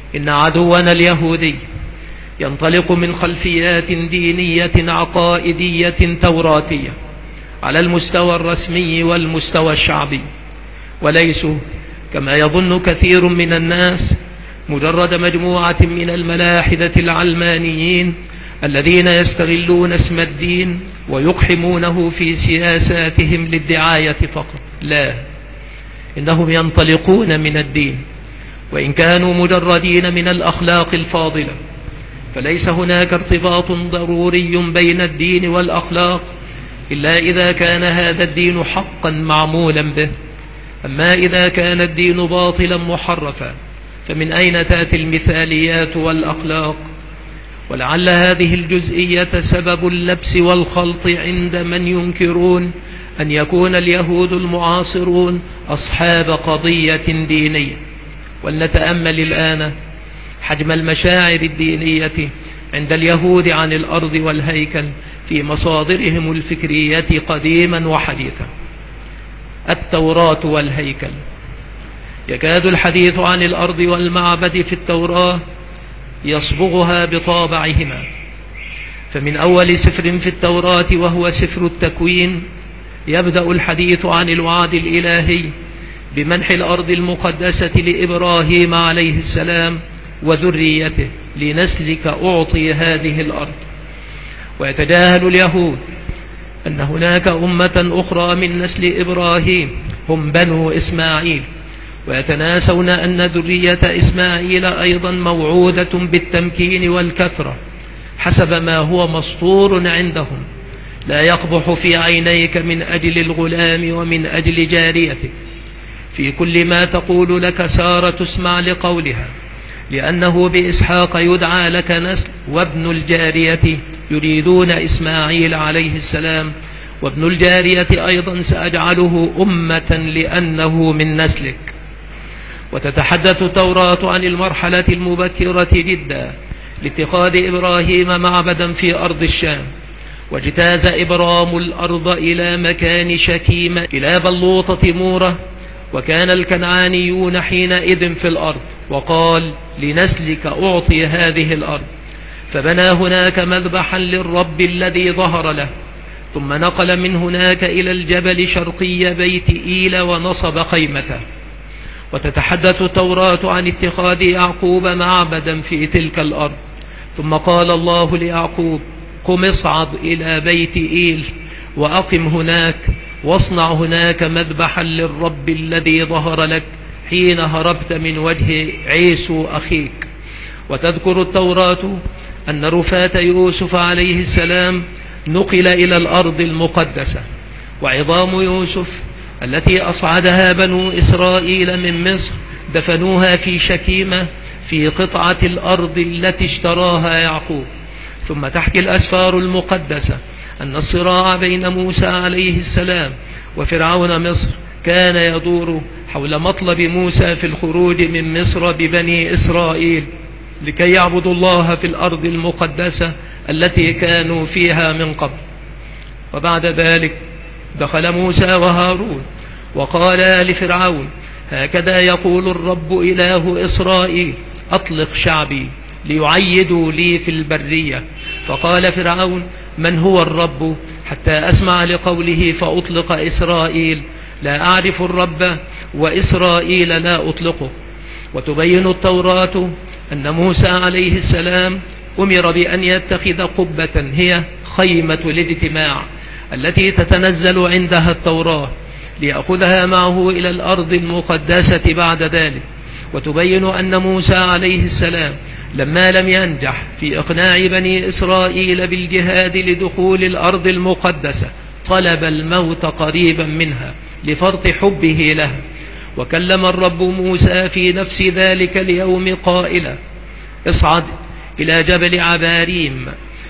إن عدونا اليهودي ينطلق من خلفيات دينية عقائدية توراتية على المستوى الرسمي والمستوى الشعبي، وليسوا كما يظن كثير من الناس مجرد مجموعة من الملاحدة العلمانيين الذين يستغلون اسم الدين ويقحمونه في سياساتهم للدعاية فقط. لا، إنهم ينطلقون من الدين، وإن كانوا مجردين من الأخلاق الفاضلة، فليس هناك ارتباط ضروري بين الدين والأخلاق إلا إذا كان هذا الدين حقا معمولا به. أما إذا كان الدين باطلا محرفا فمن أين تأتي المثاليات والأخلاق؟ ولعل هذه الجزئية سبب اللبس والخلط عند من ينكرون أن يكون اليهود المعاصرون أصحاب قضية دينية. ولنتأمل الآن حجم المشاعر الدينية عند اليهود عن الأرض والهيكل في مصادرهم الفكرية قديما وحديثا. التوراة والهيكل، يكاد الحديث عن الأرض والمعبد في التوراة يصبغها بطابعهما، فمن أول سفر في التوراة وهو سفر التكوين يبدأ الحديث عن الوعد الإلهي بمنح الأرض المقدسة لإبراهيم عليه السلام وذريته: لنسلك أعطي هذه الأرض. ويتجاهل اليهود أن هناك أمة أخرى من نسل إبراهيم هم بنو إسماعيل، ويتناسون أن ذرية إسماعيل أيضا موعودة بالتمكين والكثرة حسب ما هو مسطور عندهم: لا يقبح في عينيك من أجل الغلام ومن أجل جاريتك. في كل ما تقول لك سارة تسمع لقولها، لأنه بإسحاق يدعى لك نسل، وابن الجارية يريدون إسماعيل عليه السلام، وابن الجارية أيضا سأجعله أمة لأنه من نسلك. وتتحدث التوراة عن المرحلة المبكرة جدا لاتخاذ إبراهيم معبدا في أرض الشام، واجتاز إبرام الأرض إلى مكان شكيم إلى بلوطة مورة، وكان الكنعانيون حينئذ في الأرض، وقال: لنسلك أعطي هذه الأرض. فبنى هناك مذبحا للرب الذي ظهر له، ثم نقل من هناك إلى الجبل شرقي بيت إيل ونصب خيمته. وتتحدث التوراة عن اتخاذ يعقوب معبدا في تلك الأرض، ثم قال الله ليعقوب: قم اصعد إلى بيت إيل وأقم هناك، واصنع هناك مذبحا للرب الذي ظهر لك حين هربت من وجه عيسو أخيك. وتذكر التوراة أن رفاة يوسف عليه السلام نقل إلى الأرض المقدسة، وعظام يوسف التي أصعدها بنو إسرائيل من مصر دفنوها في شكيمة في قطعة الأرض التي اشتراها يعقوب. ثم تحكي الأسفار المقدسة أن الصراع بين موسى عليه السلام وفرعون مصر كان يدور حول مطلب موسى في الخروج من مصر ببني إسرائيل لكي يعبدوا الله في الأرض المقدسة التي كانوا فيها من قبل. وبعد ذلك دخل موسى وهارون وقال لفرعون: هكذا يقول الرب إله إسرائيل: أطلق شعبي ليعيدوا لي في البرية. فقال فرعون: من هو الرب حتى أسمع لقوله فأطلق إسرائيل؟ لا أعرف الرب وإسرائيل لا أطلقه. وتبين التوراة أن موسى عليه السلام أمر بأن يتخذ قبة هي خيمة الاجتماع التي تتنزل عندها التوراة ليأخذها معه إلى الأرض المقدسة بعد ذلك. وتبين أن موسى عليه السلام لما لم ينجح في إقناع بني إسرائيل بالجهاد لدخول الأرض المقدسة طلب الموت قريبا منها لفرط حبه لها. وكلم الرب موسى في نفس ذلك اليوم قائلا: اصعد إلى جبل عباريم،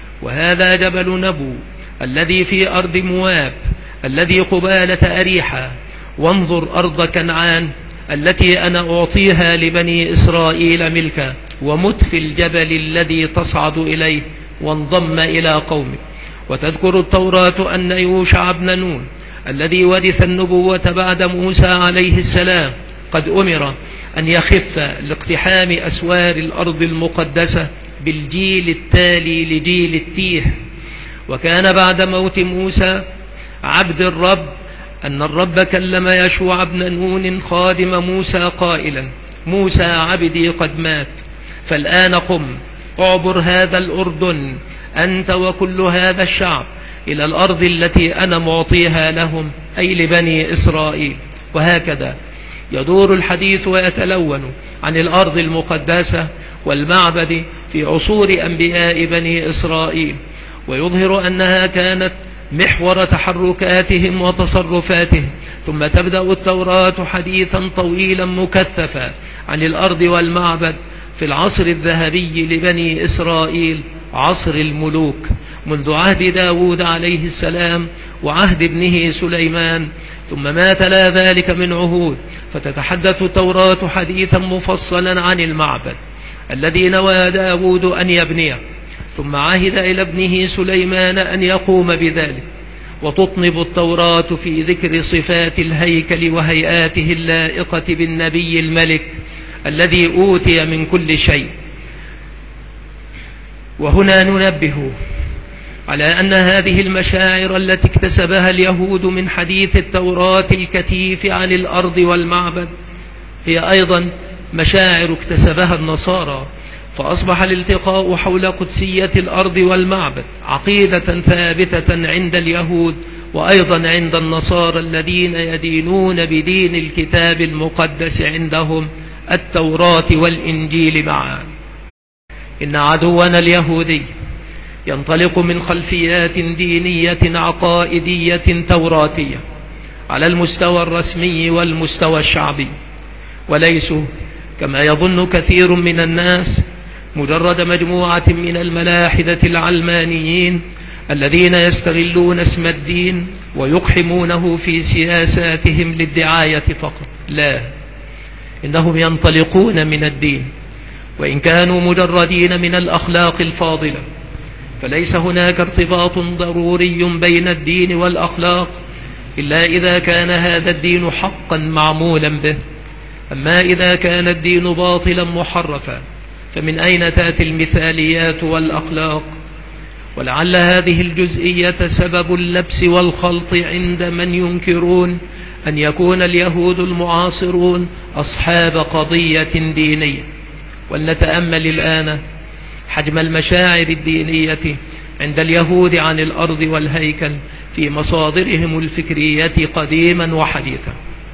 وهذا جبل نبو الذي في أرض مواب الذي قبالة أريحة، وانظر أرض كنعان التي أنا أعطيها لبني إسرائيل ملكا، ومت في الجبل الذي تصعد إليه، وانضم إلى قومك. وتذكر التوراة أن يوشع بن نون الذي ورث النبوة بعد موسى عليه السلام قد أمر أن يخف لاقتحام أسوار الأرض المقدسة بالجيل التالي لجيل التيه. وكان بعد موت موسى عبد الرب أن الرب كلم يشوع بن نون خادم موسى قائلا: موسى عبدي قد مات، فالآن قم اعبر هذا الأردن أنت وكل هذا الشعب إلى الأرض التي أنا معطيها لهم، أي لبني إسرائيل. وهكذا يدور الحديث ويتلون عن الأرض المقدسة والمعبد في عصور أنبياء بني إسرائيل، ويظهر أنها كانت محور تحركاتهم وتصرفاتهم. ثم تبدأ التوراة حديثا طويلا مكثفا عن الأرض والمعبد في العصر الذهبي لبني إسرائيل، عصر الملوك، منذ عهد داود عليه السلام وعهد ابنه سليمان، ثم ما تلا ذلك من عهود. فتتحدث التوراة حديثا مفصلا عن المعبد الذي نوى داود أن يبنيه، ثم عهد إلى ابنه سليمان أن يقوم بذلك. وتطنب التوراة في ذكر صفات الهيكل وهيئاته اللائقة بالنبي الملك الذي أوتي من كل شيء. وهنا ننبه على أن هذه المشاعر التي اكتسبها اليهود من حديث التوراة الكثيف عن الأرض والمعبد هي أيضا مشاعر اكتسبها النصارى، فأصبح الالتقاء حول قدسية الأرض والمعبد عقيدة ثابتة عند اليهود وأيضا عند النصارى الذين يدينون بدين الكتاب المقدس عندهم التوراة والإنجيل معا. إن عدونا اليهودي ينطلق من خلفيات دينية عقائدية توراتية على المستوى الرسمي والمستوى الشعبي، وليسوا كما يظن كثير من الناس مجرد مجموعة من الملاحدة العلمانيين الذين يستغلون اسم الدين ويقحمونه في سياساتهم للدعاية فقط. لا، إنهم ينطلقون من الدين، وإن كانوا مجردين من الأخلاق الفاضلة، فليس هناك ارتباط ضروري بين الدين والأخلاق إلا إذا كان هذا الدين حقا معمولا به. أما إذا كان الدين باطلا محرفا فمن أين تأتي المثاليات والأخلاق؟ ولعل هذه الجزئية سبب اللبس والخلط عند من ينكرون أن يكون اليهود المعاصرون أصحاب قضية دينية. ولنتأمل الآن حجم المشاعر الدينية عند اليهود عن الأرض والهيكل في مصادرهم الفكرية قديما وحديثا.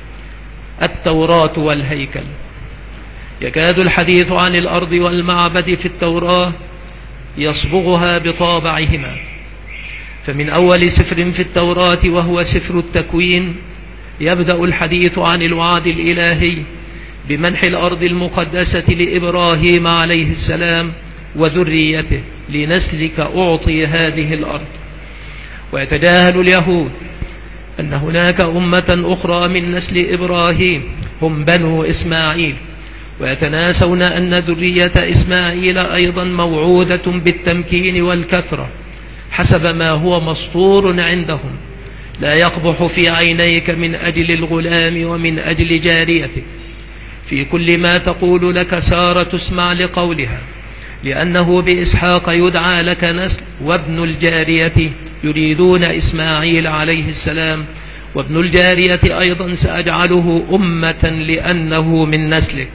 التوراة والهيكل. يكاد الحديث عن الأرض والمعبد في التوراة يصبغها بطابعهما، فمن أول سفر في التوراة وهو سفر التكوين يبدأ الحديث عن الوعد الإلهي بمنح الأرض المقدسة لإبراهيم عليه السلام وذريته: لنسلك أعطي هذه الأرض. ويتجاهل اليهود أن هناك أمة أخرى من نسل إبراهيم هم بنو إسماعيل، ويتناسون أن ذرية إسماعيل أيضا موعودة بالتمكين والكثرة حسب ما هو مسطور عندهم. لا يقبح في عينيك من أجل الغلام ومن أجل جاريتك. في كل ما تقول لك سارة تسمع لقولها، لأنه بإسحاق يدعى لك نسل، وابن الجارية يريدون إسماعيل عليه السلام، وابن الجارية أيضا سأجعله أمة لأنه من نسلك.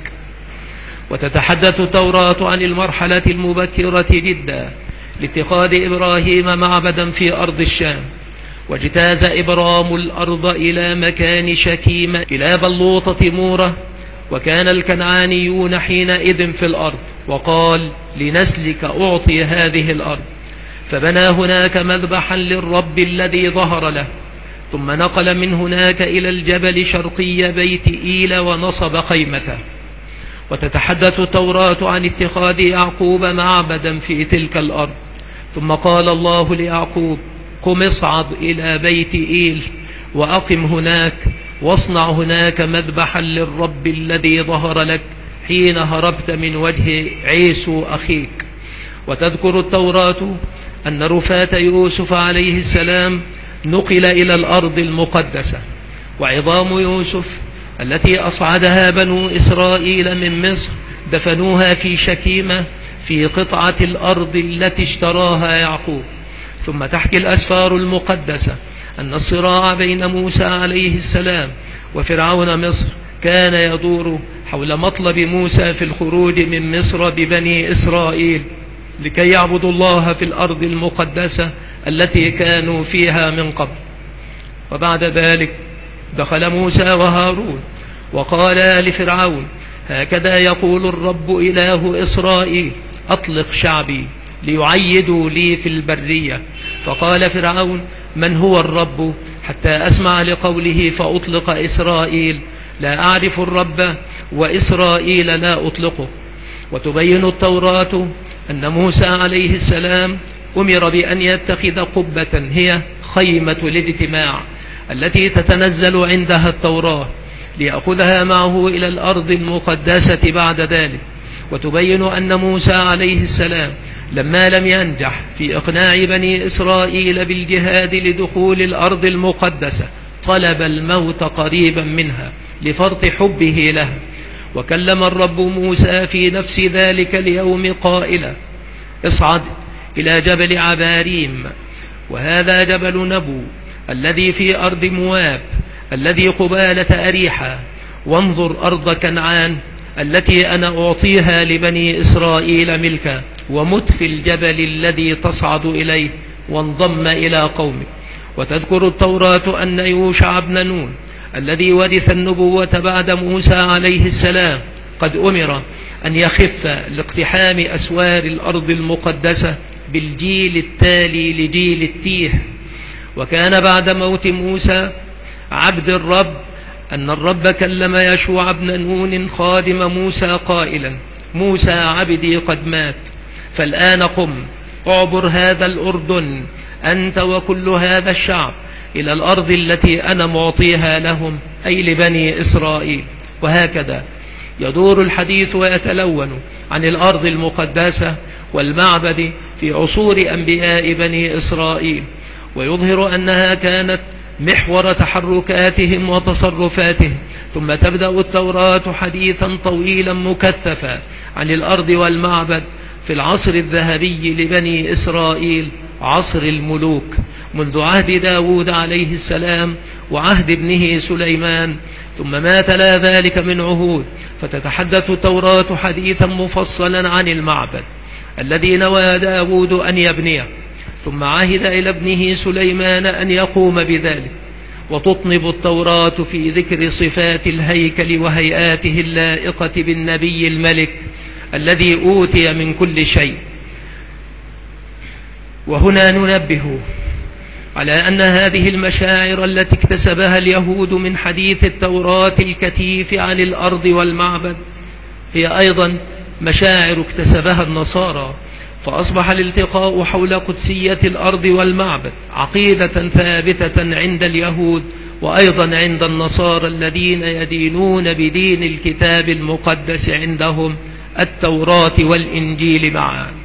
وتتحدث التوراة عن المرحلة المبكرة جدا لاتخاذ إبراهيم معبدا في أرض الشام، واجتاز إبرام الأرض إلى مكان شكيم إلى بلوطة مورة، وكان الكنعانيون حينئذ في الأرض، وقال: لنسلك أعطي هذه الأرض. فبنى هناك مذبحا للرب الذي ظهر له، ثم نقل من هناك إلى الجبل شرقي بيت إيل ونصب خيمته. وتتحدث التوراة عن اتخاذ يعقوب معبدا في تلك الأرض، ثم قال الله ليعقوب: قم اصعد إلى بيت إيل وأقم هناك، واصنع هناك مذبحا للرب الذي ظهر لك حين هربت من وجه عيسو أخيك. وتذكر التوراة أن رفاة يوسف عليه السلام نقل إلى الأرض المقدسة، وعظام يوسف التي أصعدها بنو إسرائيل من مصر دفنوها في شكيمة في قطعة الأرض التي اشتراها يعقوب. ثم تحكي الأسفار المقدسة أن الصراع بين موسى عليه السلام وفرعون مصر كان يدور حول مطلب موسى في الخروج من مصر ببني إسرائيل لكي يعبدوا الله في الأرض المقدسة التي كانوا فيها من قبل. وبعد ذلك دخل موسى وهارون وقال لفرعون: هكذا يقول الرب إله إسرائيل: أطلق شعبي ليعيدوا لي في البرية. فقال فرعون: من هو الرب حتى أسمع لقوله فأطلق إسرائيل؟ لا أعرف الرب وإسرائيل لا أطلقه. وتبين التوراة أن موسى عليه السلام أمر بأن يتخذ قبة هي خيمة الاجتماع التي تتنزل عندها التوراة ليأخذها معه إلى الأرض المقدسة بعد ذلك. وتبين أن موسى عليه السلام لما لم ينجح في إقناع بني إسرائيل بالجهاد لدخول الأرض المقدسة طلب الموت قريبا منها لفرط حبه لها. وكلم الرب موسى في نفس ذلك اليوم قائلا: اصعد إلى جبل عباريم، وهذا جبل نبو الذي في أرض مواب الذي قبالة أريحة، وانظر أرض كنعان التي أنا أعطيها لبني إسرائيل ملكا، ومت في الجبل الذي تصعد إليه، وانضم إلى قومك. وتذكر التوراة أن يوشع بن نون الذي ورث النبوة بعد موسى عليه السلام قد أمر أن يخف لاقتحام أسوار الأرض المقدسة بالجيل التالي لجيل التيه. وكان بعد موت موسى عبد الرب أن الرب كلم يشوع بن نون خادم موسى قائلا: موسى عبدي قد مات، فالآن قم اعبر هذا الأردن أنت وكل هذا الشعب إلى الأرض التي أنا معطيها لهم، أي لبني إسرائيل. وهكذا يدور الحديث ويتلون عن الأرض المقدسة والمعبد في عصور أنبياء بني إسرائيل، ويظهر أنها كانت محور تحركاتهم وتصرفاتهم. ثم تبدأ التوراة حديثا طويلا مكثفا عن الأرض والمعبد في العصر الذهبي لبني إسرائيل، عصر الملوك، منذ عهد داود عليه السلام وعهد ابنه سليمان، ثم ما تلا ذلك من عهود. فتتحدث التوراة حديثا مفصلا عن المعبد الذي نوى داود أن يبنيه، ثم عهد إلى ابنه سليمان أن يقوم بذلك. وتطنب التوراة في ذكر صفات الهيكل وهيئاته اللائقة بالنبي الملك الذي أوتي من كل شيء. وهنا ننبه على أن هذه المشاعر التي اكتسبها اليهود من حديث التوراة الكثيف عن الأرض والمعبد هي أيضا مشاعر اكتسبها النصارى، فأصبح الالتقاء حول قدسية الأرض والمعبد عقيدة ثابتة عند اليهود وأيضا عند النصارى الذين يدينون بدين الكتاب المقدس عندهم التوراة والإنجيل معا.